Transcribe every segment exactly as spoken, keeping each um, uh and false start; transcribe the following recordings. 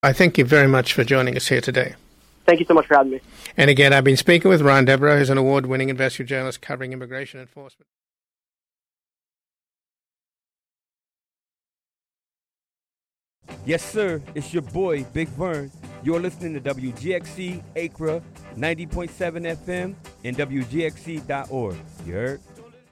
I thank you very much for joining us here today. Thank you so much for having me. And again, I've been speaking with Ron Deborah, who's an award-winning investigative journalist covering immigration enforcement. Yes, sir. It's your boy, Big Vern. You're listening to W G X C Acra ninety point seven F M and W G X C dot org. You heard?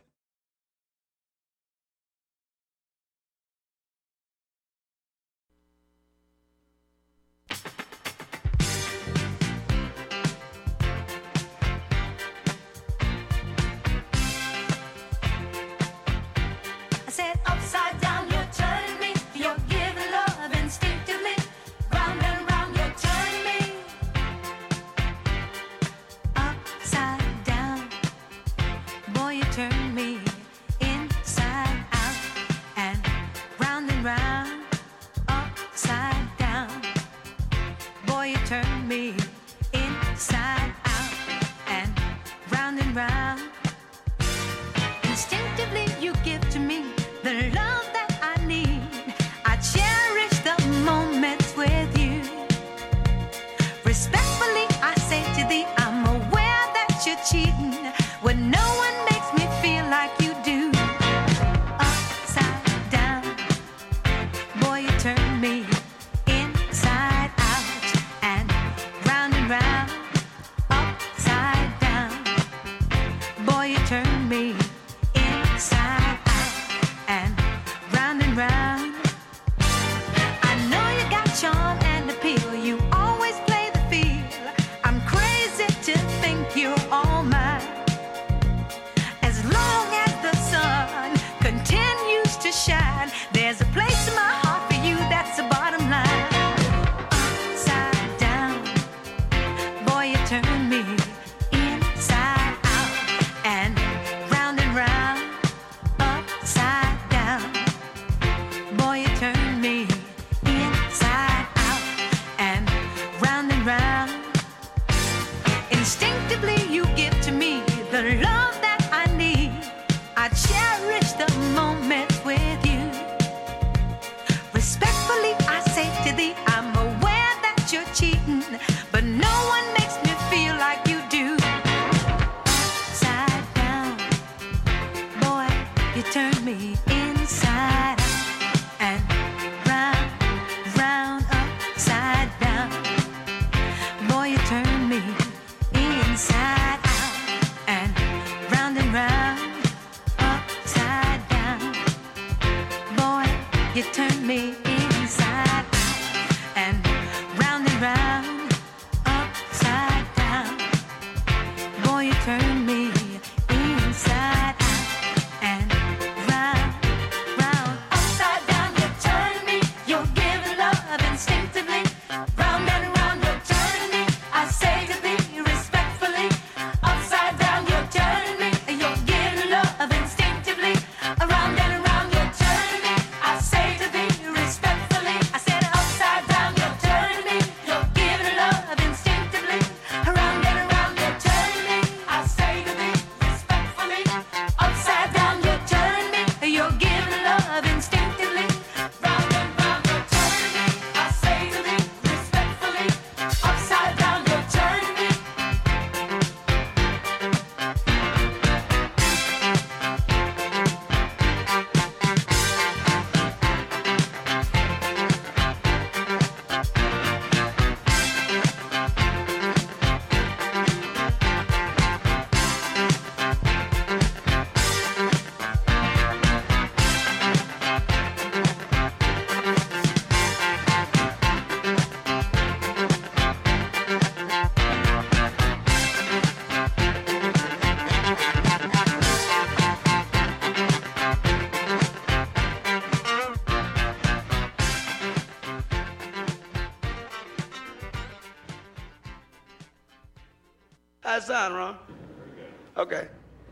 How's that sound, Ron? Okay.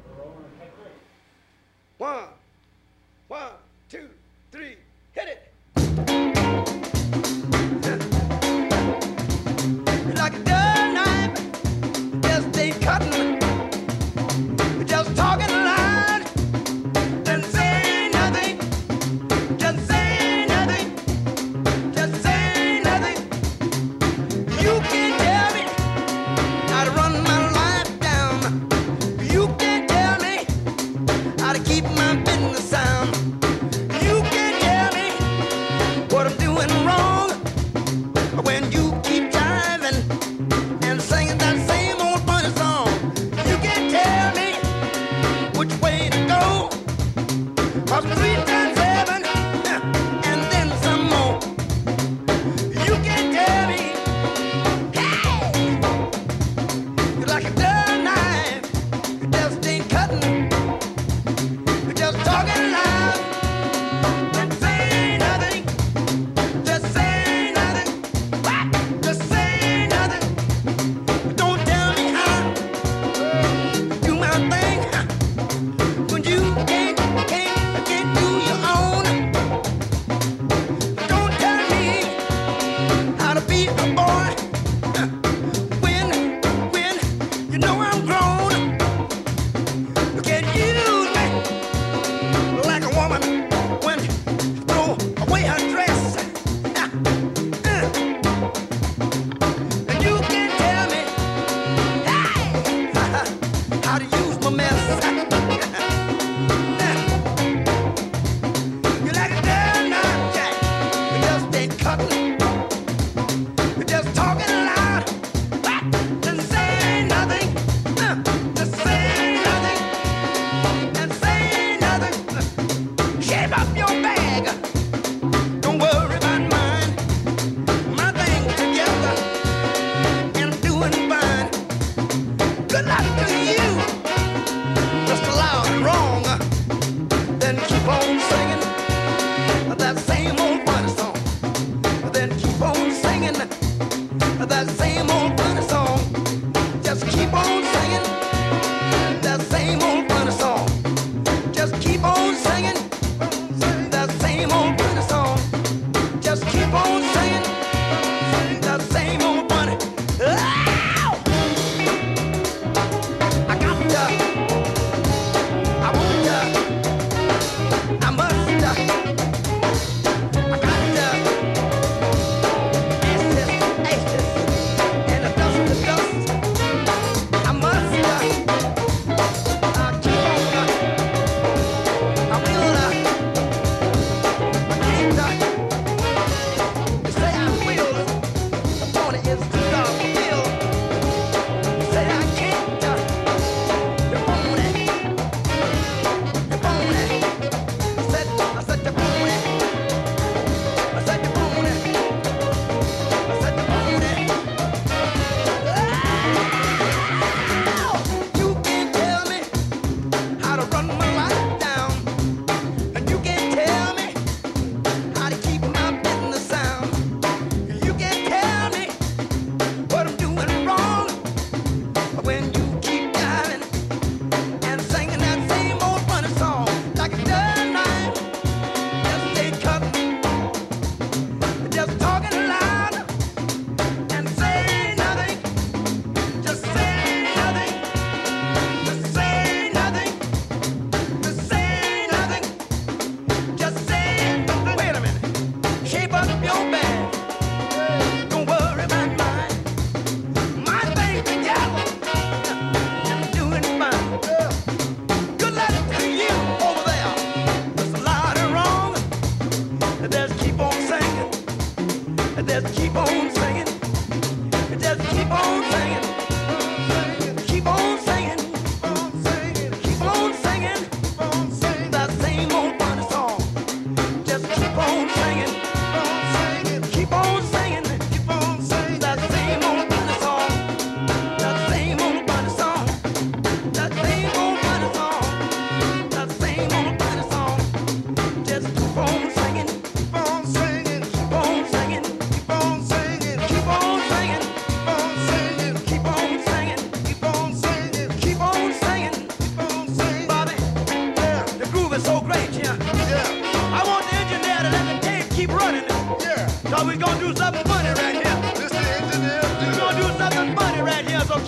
One, one, two, three, hit it. Like a dull knife, just ain't cutting. Just talking loud, just say nothing, just say nothing, just say nothing.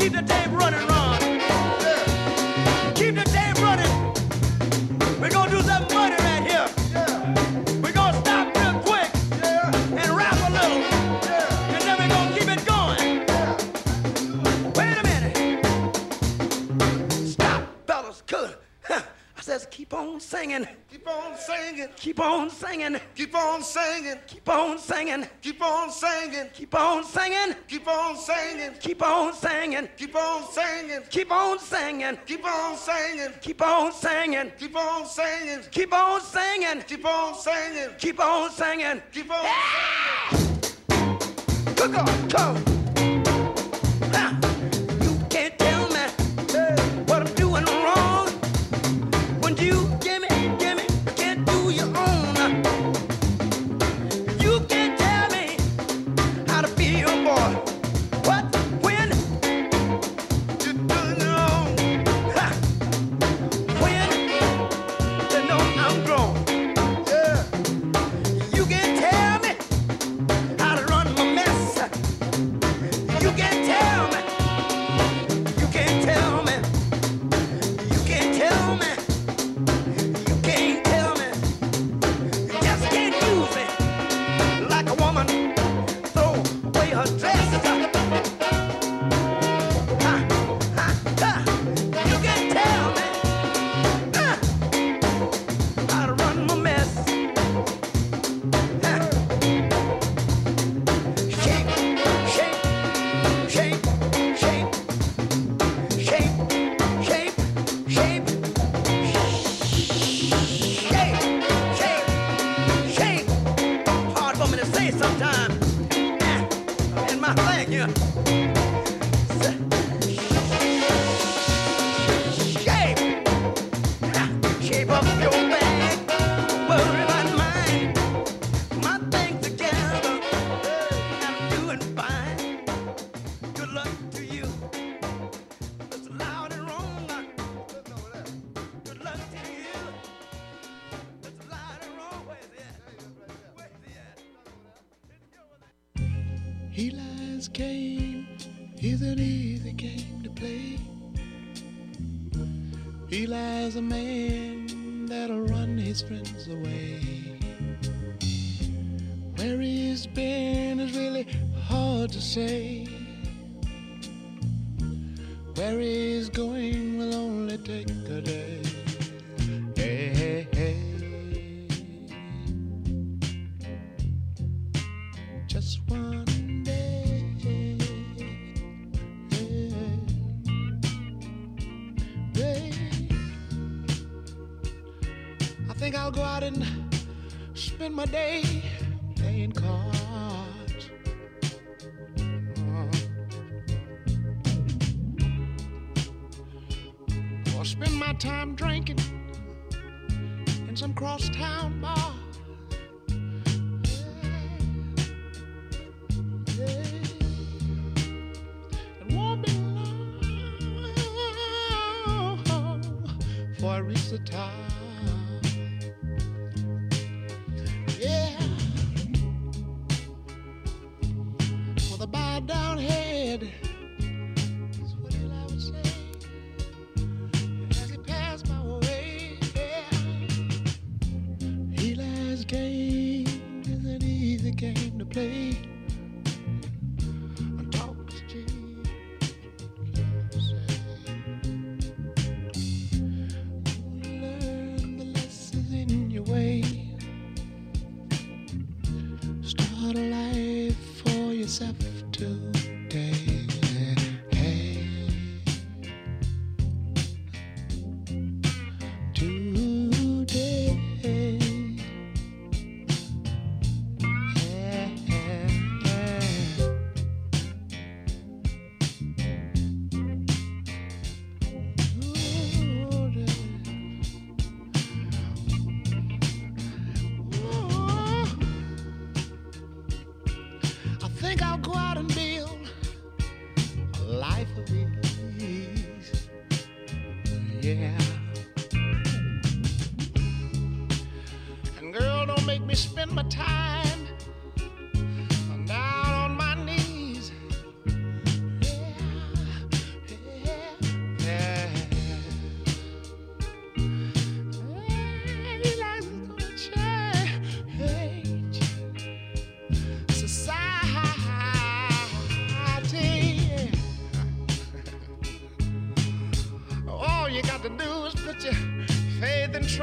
keep the tape running, Ron. Yeah. Keep the tape running. We're gonna do some money right here. Yeah. We're gonna stop real quick. Yeah. And rap a little. Yeah. And then we're gonna keep it going. Yeah. Wait a minute. Stop, fellas. Good. Huh. I says keep on singing. Keep on singing. Keep on singing. Keep on singing. Keep on singing. Keep on singing. Keep on singing. Keep on singing. Keep on singing. Keep on singing. Keep on singing. Keep on singing. Keep on singing. Keep on singing. Keep on singing. Keep on singing. Keep on singing. Keep on singing. Good God, go. Ha. You can't tell me what I'm doing wrong. When you give me, give me, can't do your own. You can't tell me how to feel, boy. What, when you're doing your own. Ha. When they know I'm grown. Yeah. You can't tell me how to run my mess. You can't tell me. You can't tell me. You can't tell me. You can't tell me. You just can't use me like a woman throw away her dress. Ha, ha, ha. You can't tell me uh, how to run my mess. Ha. Shape, shape, shape, shape, shape, shape, shape, shape, shape, shape. Hard for me to say sometimes. Ah, in my thing here. Shape, ah, shape up your bag. Worry about mine. My thing together, and I'm doing fine. Good luck to you. It's loud and wrong. Good luck to you. It's loud and wrong. Where's he at? Where's he at? Eli's game is an easy game to play. Eli's a man that'll run his friends away. Where he's been is really hard to say. Where he's going will only take a day. Hey, hey, hey. Just one day. Hey. I think I'll go out and spend my day playing cards. Uh, or spend my time drinking in some cross-town bar. Yeah. Yeah. It won't be long before I reach the top. Yeah. With a bowed down head, that's what Eli would say as he passed my way. Yeah. Eli's game is an easy game to play. And talk is cheap, love say. Learn the lessons in your way. Start a life for yourself today. Hey. Today. Yeah, yeah, yeah. Ooh, I think I'll go out and build a life of ease. Yeah. And girl, don't make me spend my time down on my knees. Yeah.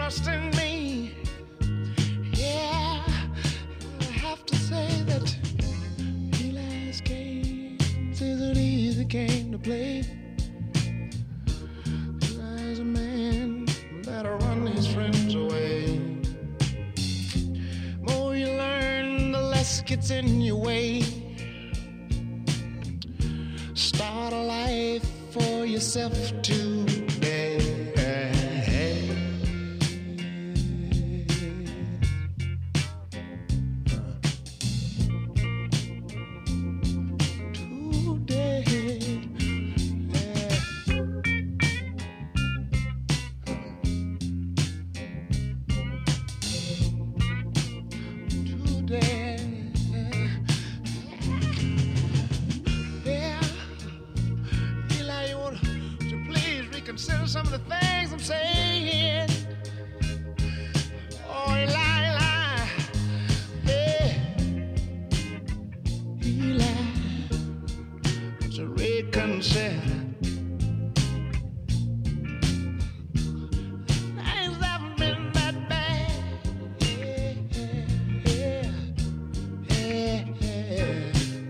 trust in me. Yeah, I have to say that Eli's games is an easy game to play. Eli's a man that'll run his friends away. More you learn, the less gets in your way. Start a life for yourself today. Consider some of the things I'm saying. Oh, Eli, Eli, hey, Eli, to reconsider. Things haven't been that bad. Yeah, yeah, yeah, yeah.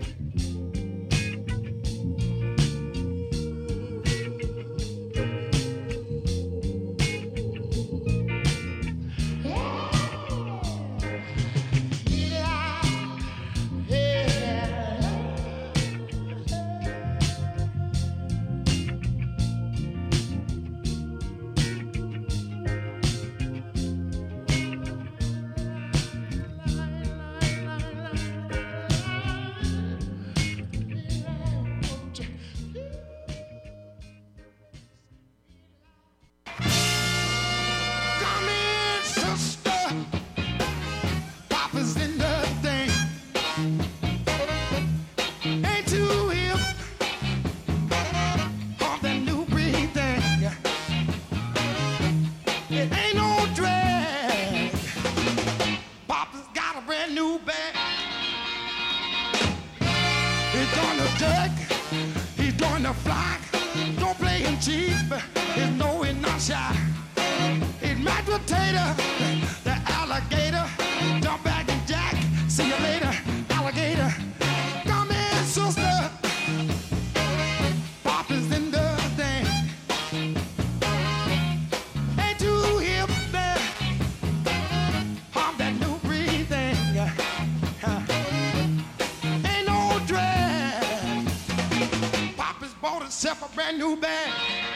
Himself a brand new bag.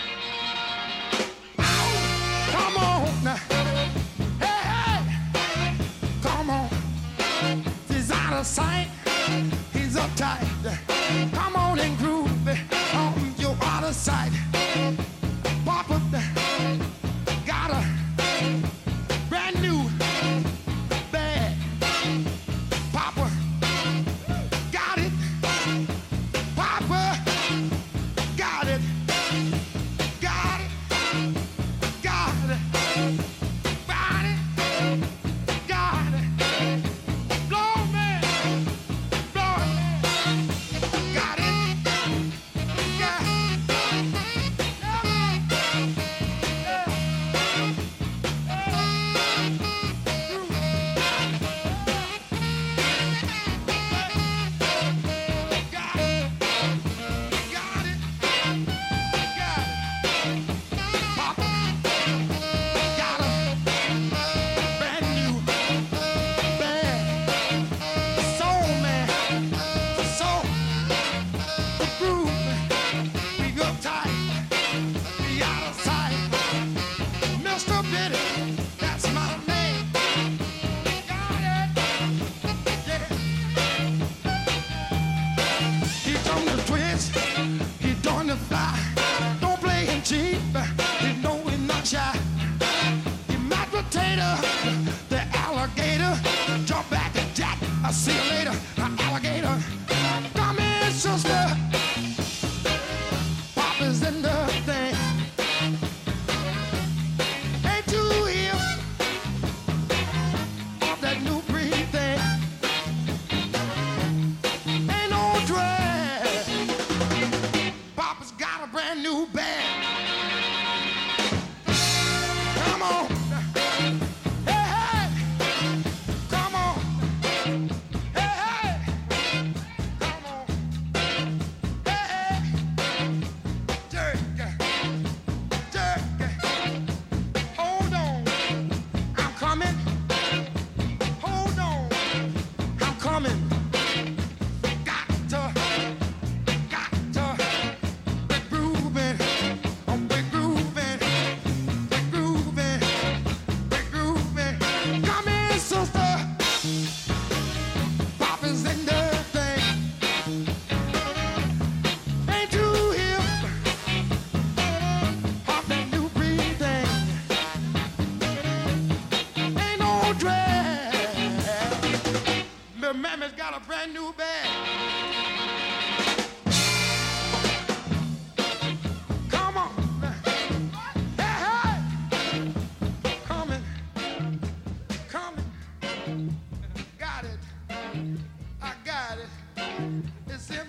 Ow, come on now. Hey, hey, come on. He's out of sight. He's uptight. Come on and groove on your out of sight. Papa got a brand new bag. Papa got it. Papa got it, got it, got it, got it, got it, blow me, blow it, got it, got it, the alligator, jump back and jack. I'll see you later, alligator. Come in, sister. Papa's in the thing. Ain't too hip off that new breed thing. Ain't no drag. Papa's got a brand new bag. Come on.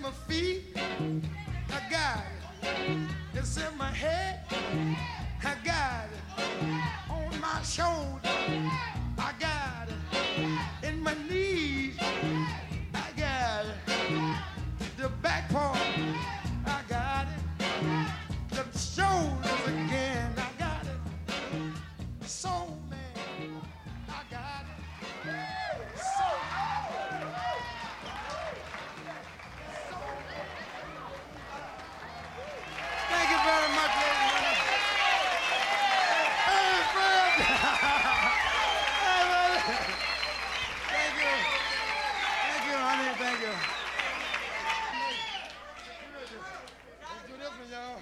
my feet, I got it. It's in my head, I got it. On my shoulder, I got it. In my knees, I got it. The back part, I got it. The shoulders again, I got it. Soul man, I got it. Soul Thank you very much, ladies and gentlemen. Hey, Fred. Hey, buddy. Thank you. Thank you, honey. Thank you. Let's do this one, y'all.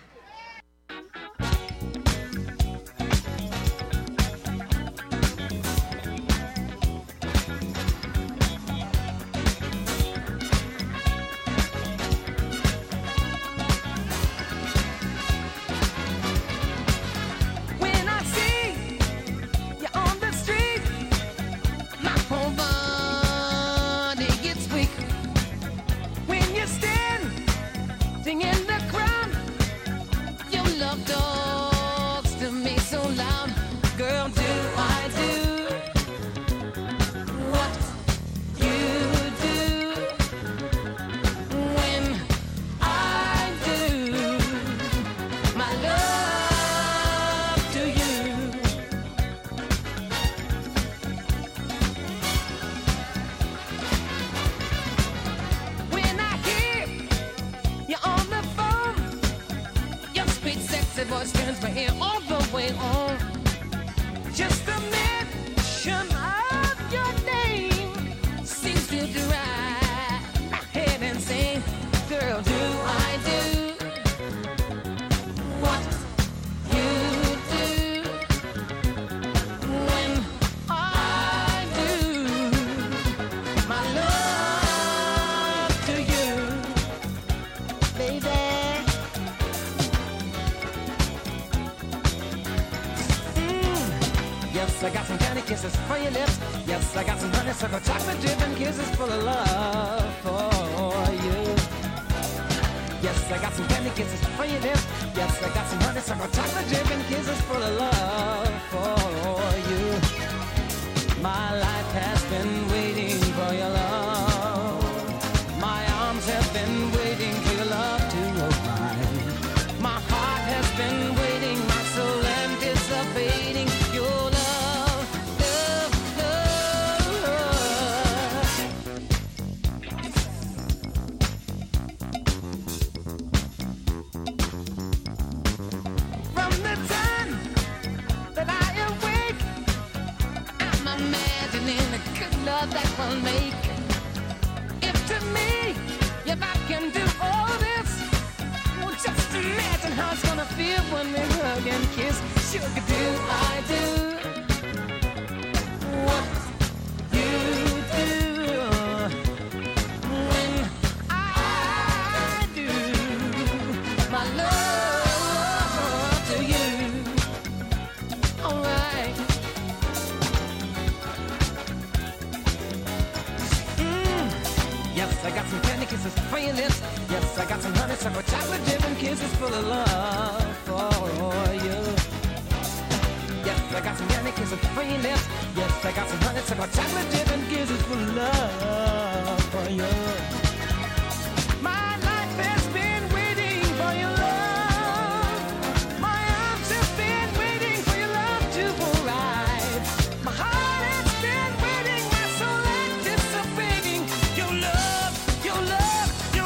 When I see you on the street, my whole body gets weak. When you stand in the crowd, your love talks to me so loud. Girl, do I do what you do when I do my love to you? When I hear you on the phone, your sweet, sexy voice turns my ear all the way on. Just the mention of your name seems to drive my head insane. Girl, do I do what you do when I do my love to you, baby? Yes, I got some candy kisses for your lips. Yes, I got some honeysuckle chocolate dripping kisses full of love for you. Yes, I got some candy kisses for your lips. Yes, I got some honeysuckle chocolate dripping kisses full of love for you. My life has been waiting for your love. My arms have been waiting for your love to arrive. My heart has been waiting, my soul anticipating your love, love, love. From the time that I awake, I'm imagining the good love that we'll make. If to me, if I can do all this, well, just imagine how it's gonna feel when we hug and kiss. Sugar, do I do what you do when I do my love to you? All right. Mm. Yes, I got some candy kisses for your lips. Yes, I got some honeysuckle chocolate dripping kisses full of love for you. Yes, I got some candy kisses for your lips. Yes, I got some honeysuckle chocolate dripping kisses full of love for you. My life has been waiting for your love. My arms have been waiting for your love to arrive. My heart has been waiting, my soul anticipating your love, your love, your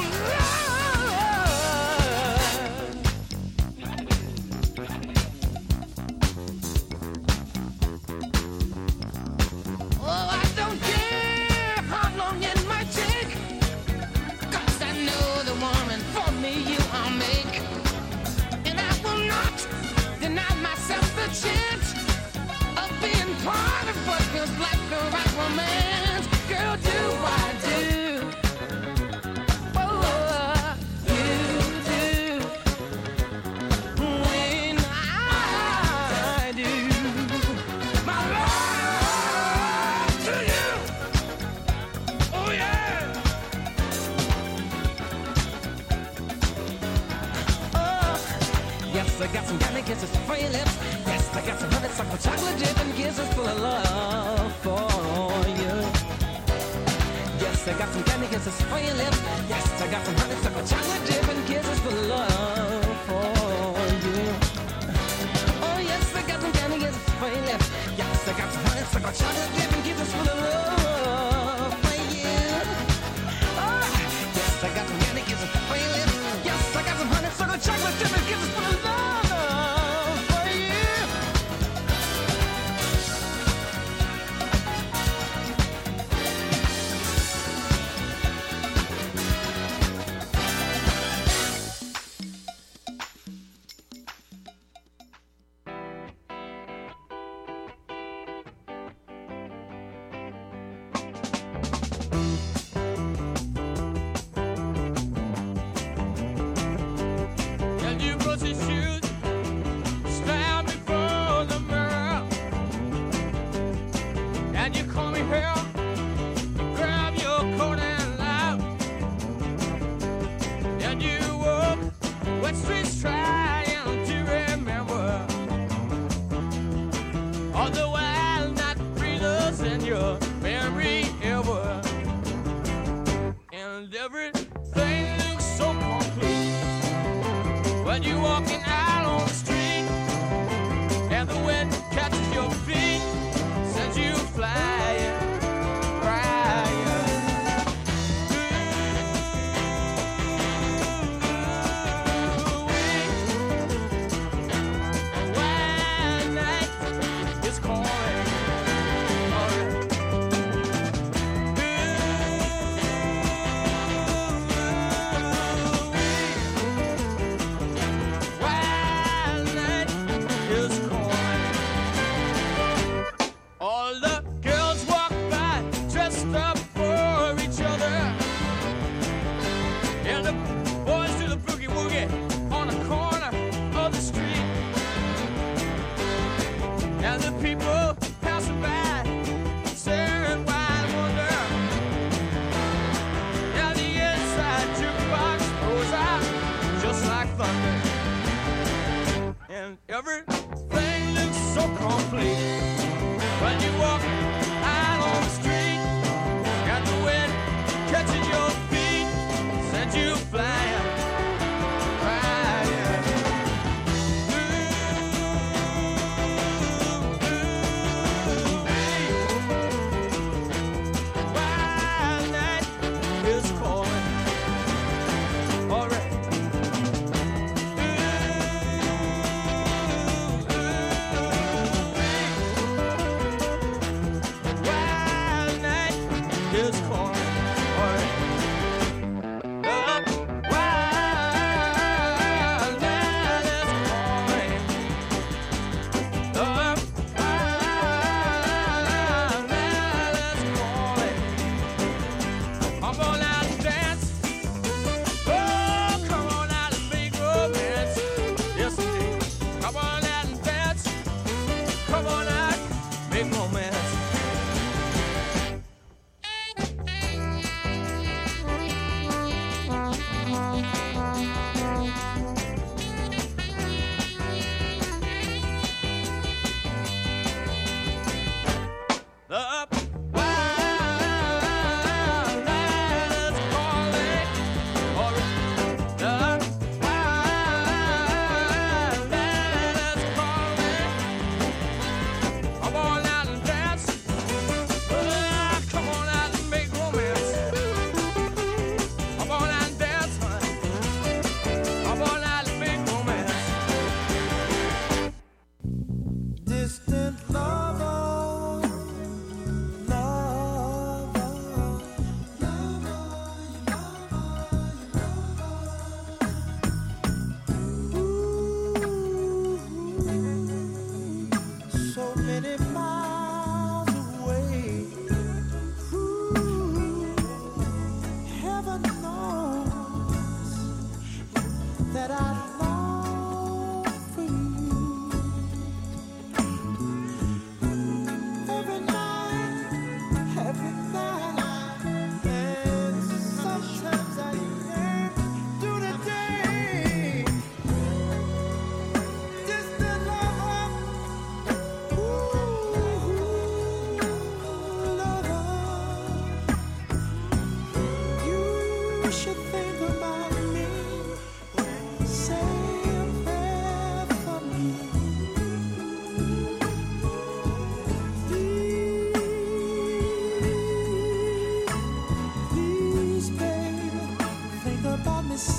love. Oh, I don't care how long it might take. I got some candy kisses for your lips. Yes, I got some honeysuckle chocolate dip and kisses full of love for you. Yes, I got some candy kisses for your lips. Yes, I got some honeysuckle chocolate dip and kisses full of love for you. Oh yes, I got some candy kisses for your lips. Yes, I got some honeysuckle chocolate dip and kisses full of love for you. Oh, yes, I got some candy kisses for your lips. Yes, I got some honeysuckle chocolate dip and kisses full of love.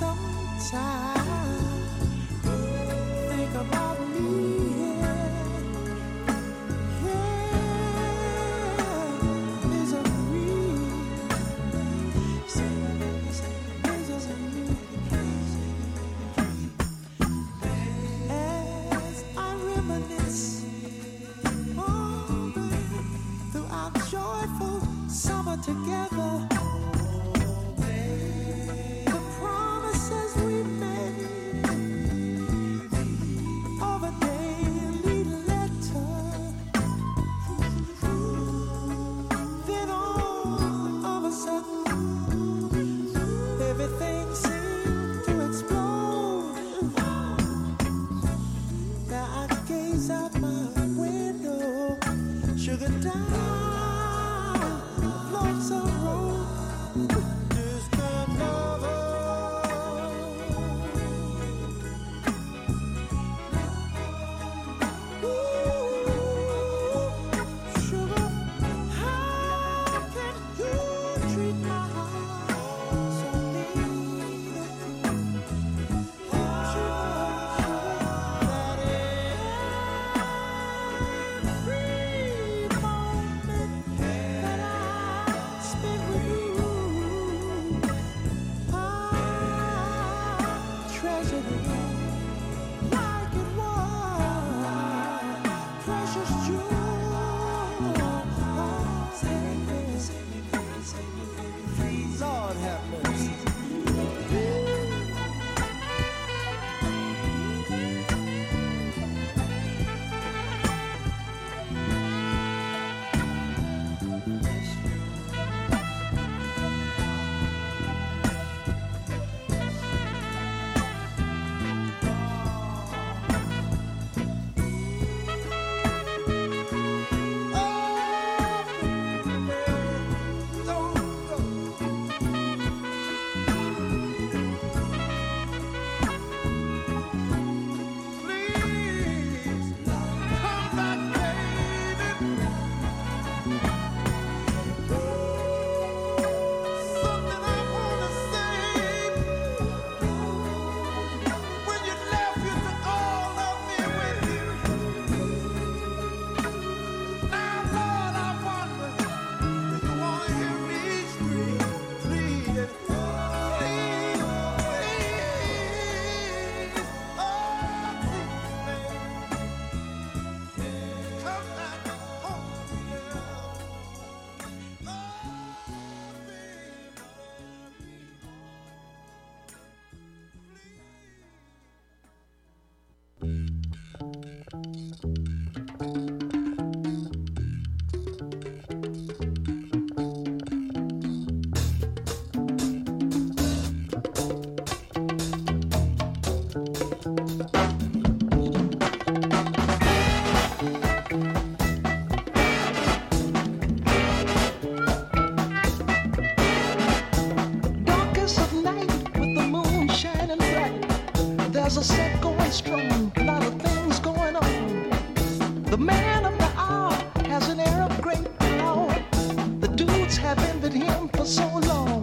There's a set going strong, a lot of things going on. The man of the hour has an air of great power. The dudes have envied him for so long.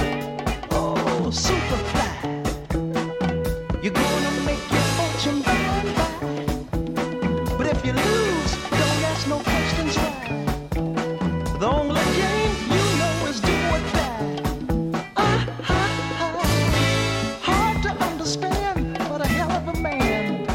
Oh, Superfly, you're gonna make your fortune by and by. But if you lose, don't ask no questions why. The only game you know is do or die. Ah, ha, ha. Hard to understand, but a hell of a man.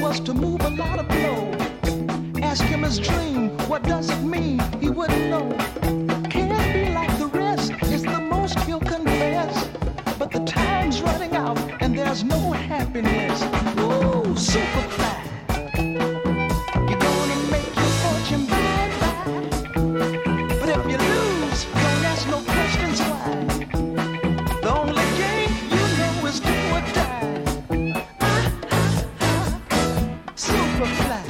was to move a lot of blow. Ask him his dream, what does it mean? He wouldn't know. Can't be like the rest, it's the most he'll confess. But the time's running out and there's no happiness. Ooh, Superfly. You're gonna make your fortune by and by. But if you lose, don't ask no questions why. The only game you know is do or die. Ah, ah, ah. Superfly.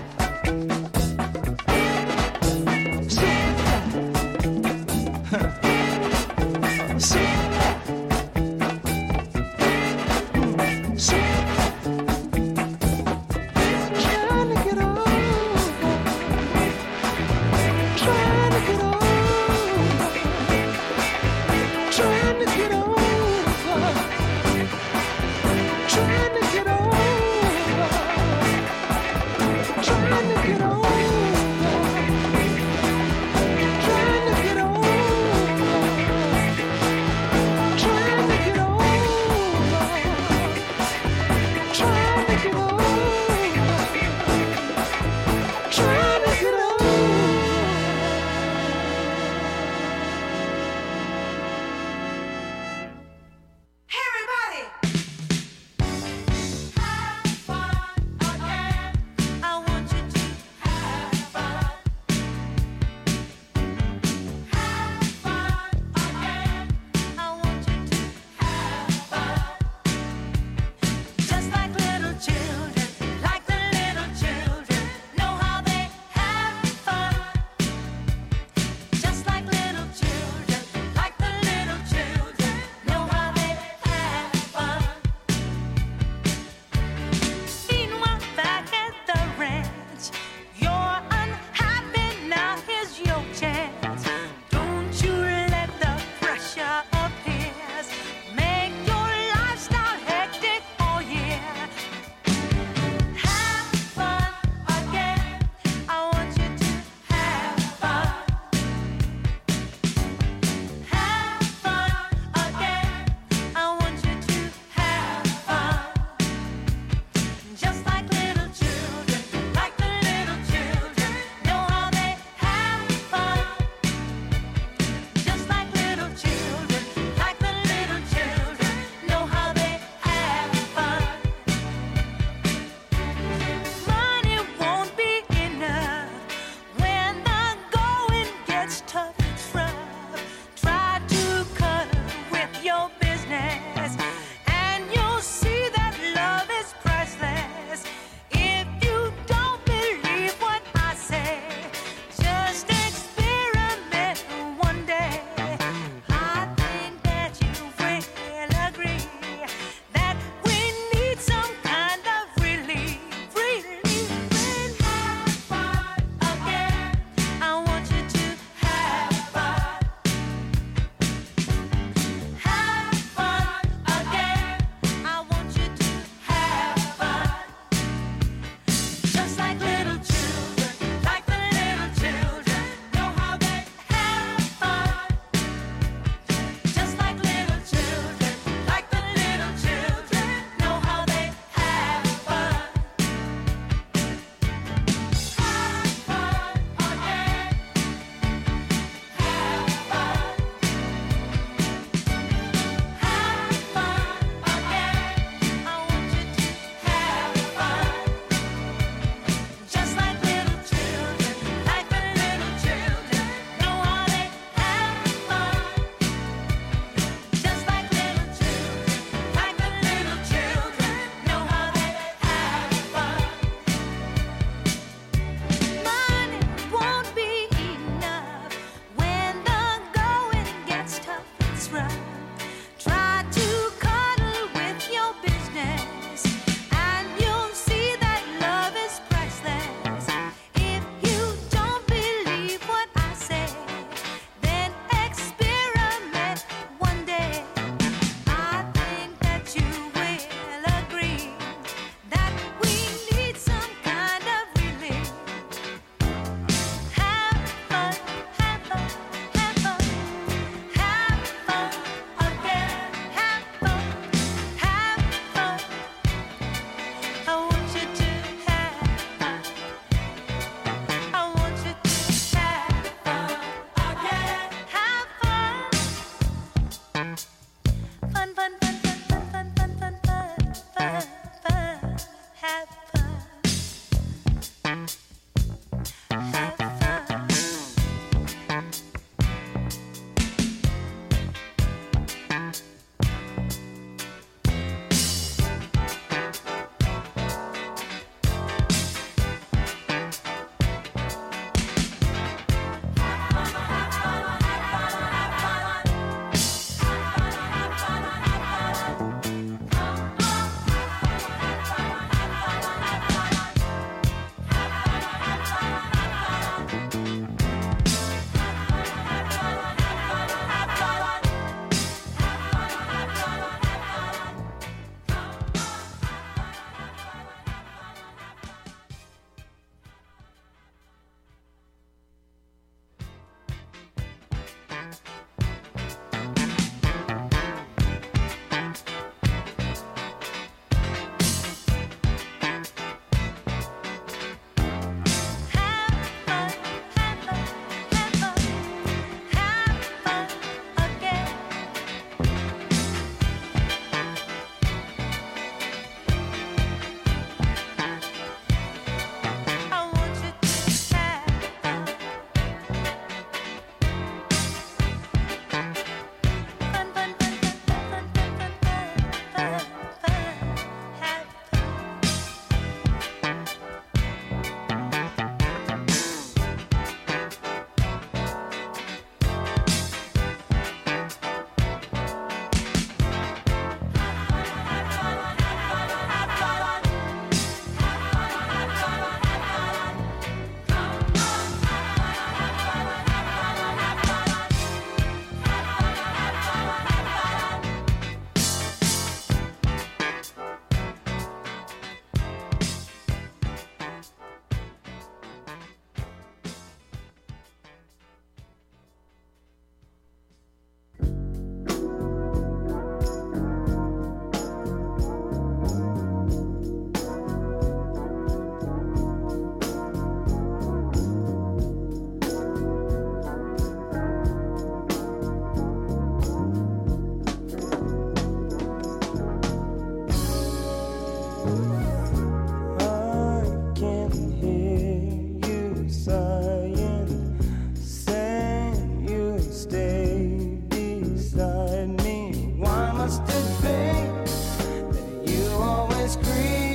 sighing, saying you'll stay beside me. Why must it be that you always creep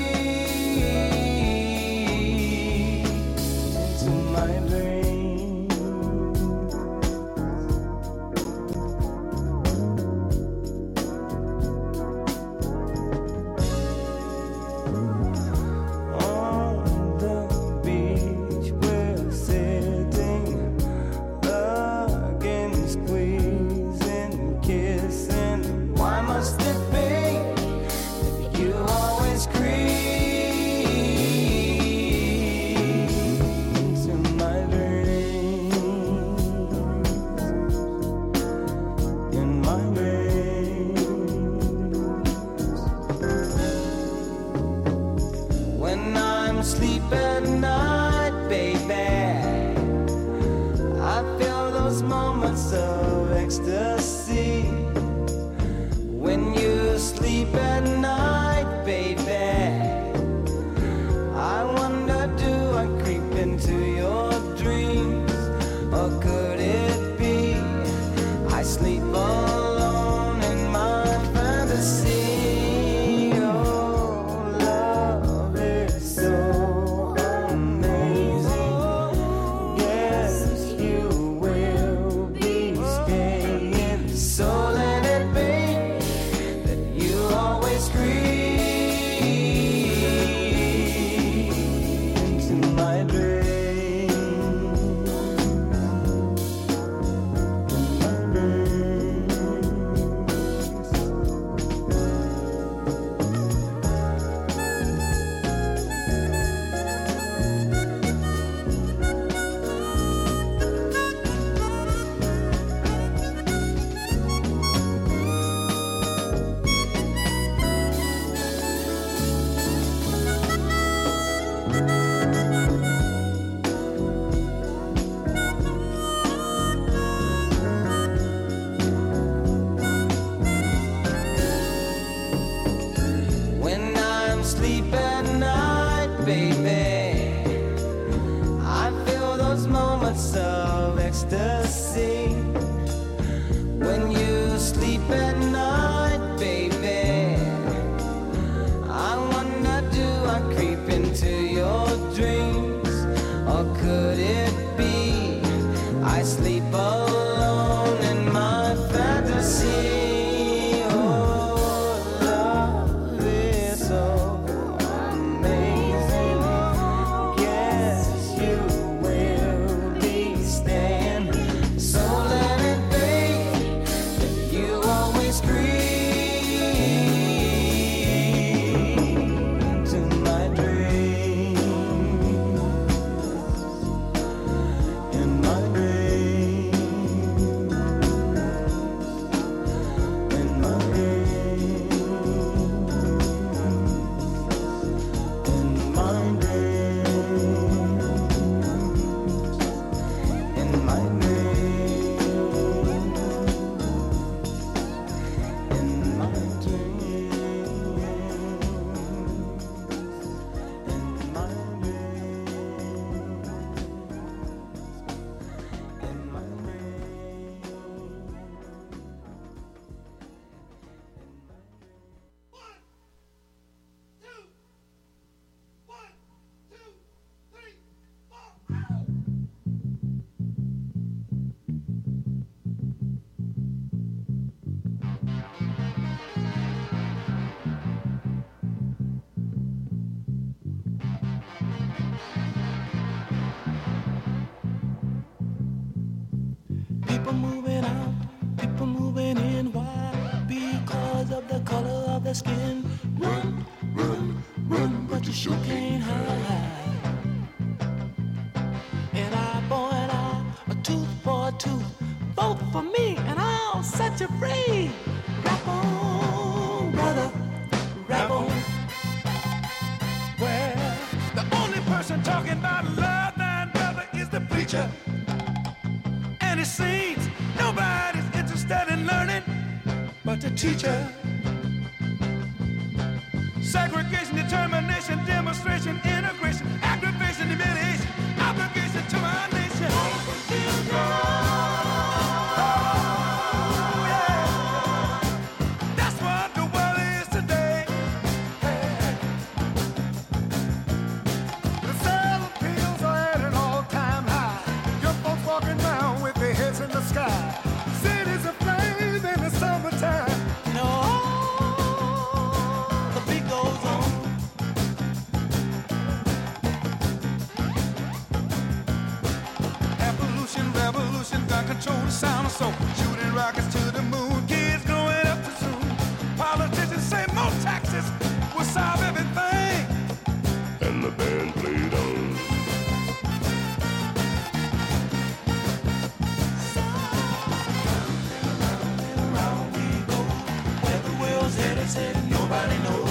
into my brain? On the beach we're sitting, hugging, squeezing, kissing. Why must it be that you always creep into my dreams? In my dreams. When I'm asleep at night, baby, I feel those moments of ecstasy. When you sleep at night, baby, I wonder, do I creep into your dreams? Or could it be I sleep alone in my fantasy? Oh, love is so amazing. Yes, you will be staying. So let it be that you always creep into my dreams. In my dreams. When I'm asleep at night, baby, I feel those moments of ecstasy. When you sleep at night, baby, I wonder, do I creep into your dreams? Or could it be I sleep alone in my fantasy? Oh, love is so amazing. Yes, you will be staying. So let it be that you always creep into my dreams. In my dreams. In my dreams. In my dreams. In my dreams. In my dreams. In my dreams. In my People moving out, people moving in. Why? Because of the color of their skin. Run, run, run, but you sure can't hide. An eye for an eye, a tooth for a tooth. Vote for me and I'll set you free. Rap on, brother, rap on. Well, the only person talking about love, man, brother, is the preacher. And it seems nobody's interested in learning but the teacher. Segregation, determination, demonstration, integration, aggravation, humiliation, obligation, control the sound of soul. Shooting rockets to the moon, kids growing up too soon. Politicians say more taxes will solve everything. And the band played on. Said nobody knows.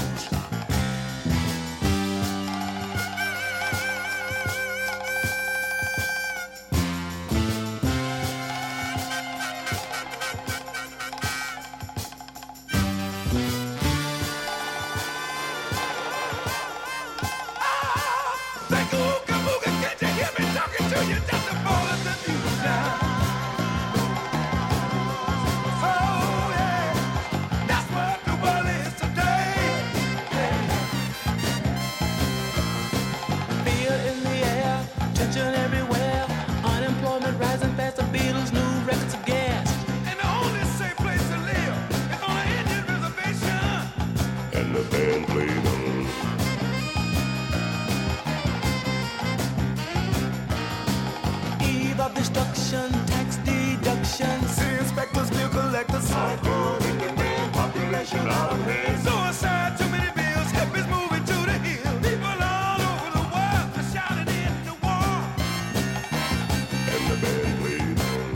Suicide, too many bills, hippies moving to the hill. People all over the world are shouting in the war. And the band played on.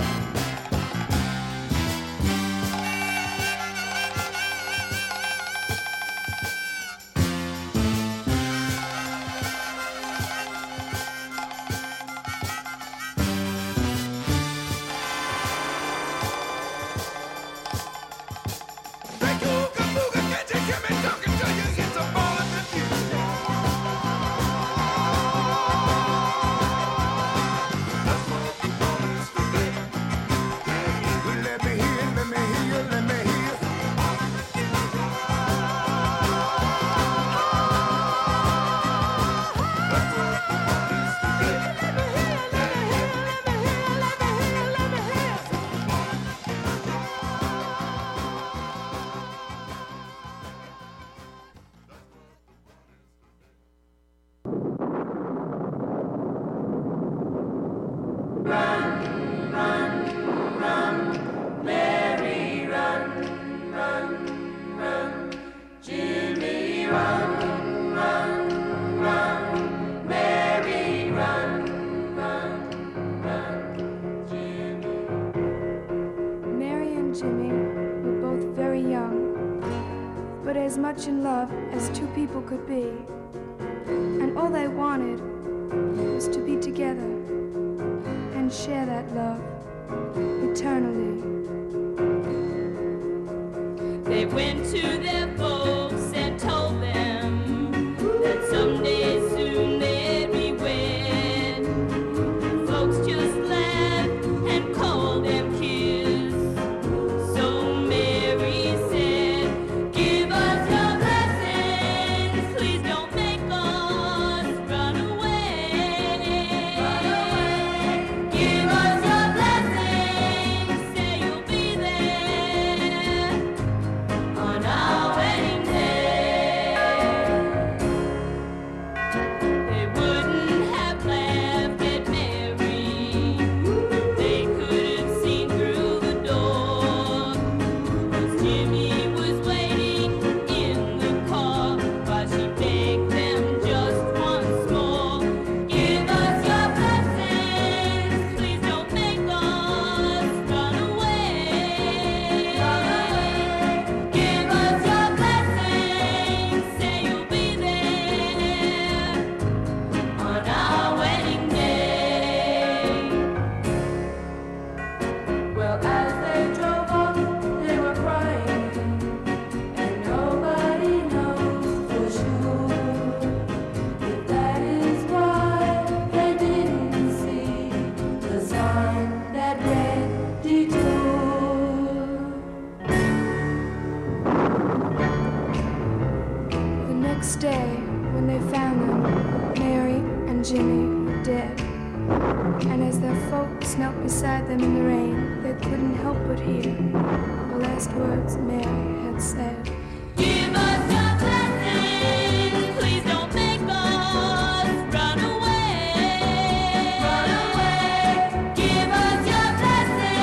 In love as two people could be, and all they wanted was to be together and share that love eternally. They went to their folks and told them that someday soon they'd be wed. Folks just laughed and called them kids. So Mary said, give us your blessings, please don't make us run away. Run away. Give us your blessings, say you'll be there on our wedding day. They wouldn't have laughed at Mary. They could have seen through the door. 'Cause Jimmy was waiting in the car while she begged them just once more. Give us your blessings, please don't make us run away. Give us your blessings, say you'll be there on our wedding day. Well, as they drove off, they were crying, and nobody knows for sure if that is why they didn't see the sign that read detour. The next day, when they found them, Mary and Jimmy were dead. And as their folks knelt beside them in the rain, they couldn't help but hear the last words Mary had said. Give us your blessings, please don't make us run away. Run away. Give us your blessings.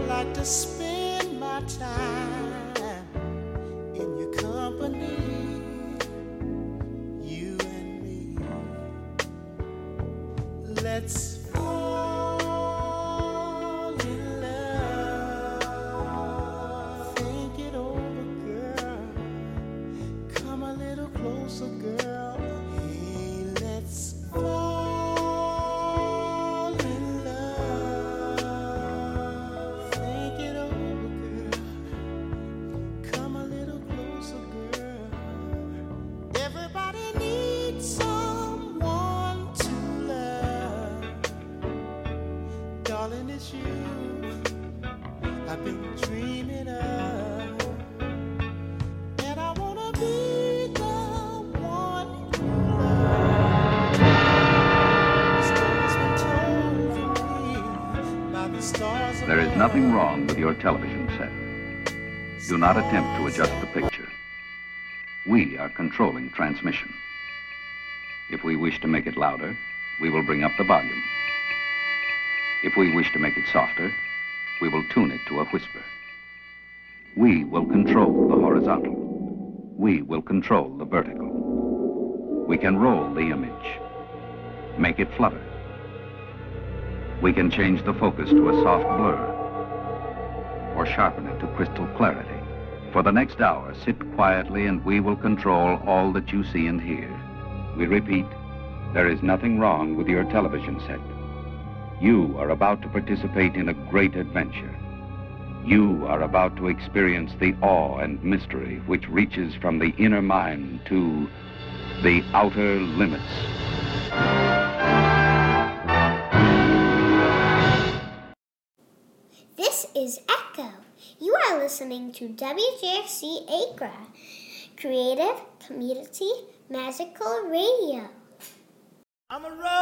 like to spend my time in your company, you and me. Let's fall in love. Think it over, girl. Come a little closer, girl. Hey, let's fall in love. Think it over, girl. Come a little closer, girl. Everybody needs someone to love. Darling, it's you I've been dreaming of. And I wanna be the one you love. The story's been told for me by the stars There is nothing wrong with your television set. Do not attempt to adjust the picture. We are controlling transmission. If we wish to make it louder, we will bring up the volume. If we wish to make it softer, we will tune it to a whisper. We will control the horizontal. We will control the vertical. We can roll the image, make it flutter. We can change the focus to a soft blur or sharpen it to crystal clarity. For the next hour, sit quietly and we will control all that you see and hear. We repeat, there is nothing wrong with your television set. You are about to participate in a great adventure. You are about to experience the awe and mystery which reaches from the inner mind to the outer limits. This is Echo. You are listening to W J X C Acra, Creative Community Magical Radio. I'm a road